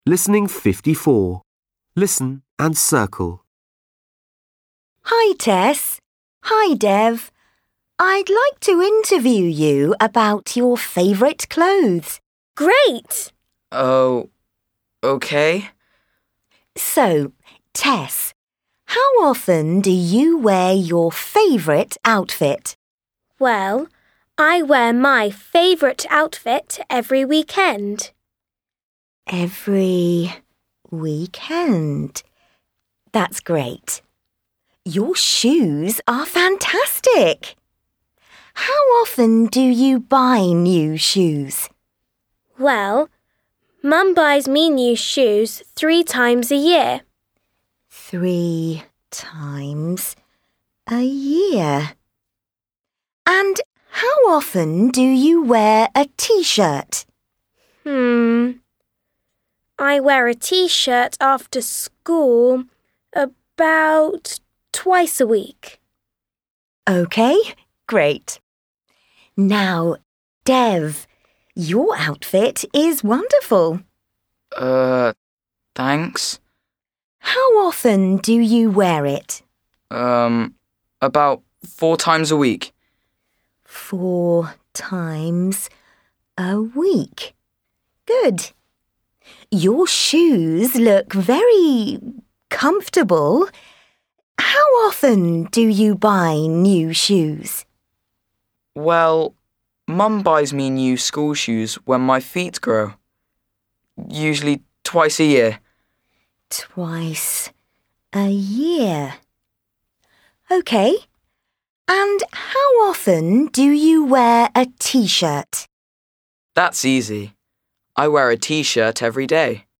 Listening 54. Listen and circle. Hi, Tess. Hi, Dev. I'd like to interview you about your favourite clothes. Great! Oh, okay. So, Tess, how often do you wear your favourite outfit? Well, I wear my favourite outfit every weekend. Every weekend. That's great. Your shoes are fantastic. How often do you buy new shoes? Well, Mum buys me new shoes 3 times a year. 3 times a year. And how often do you wear a t-shirt? I wear a t-shirt after school about twice a week. OK, great. Now, Dev, your outfit is wonderful. Thanks. How often do you wear it? About 4 times a week. 4 times a week. Good. Your shoes look very comfortable. How often do you buy new shoes? Well, Mum buys me new school shoes when my feet grow. Usually twice a year. Twice a year. OK. And how often do you wear a t-shirt? That's easy. I wear a t-shirt every day.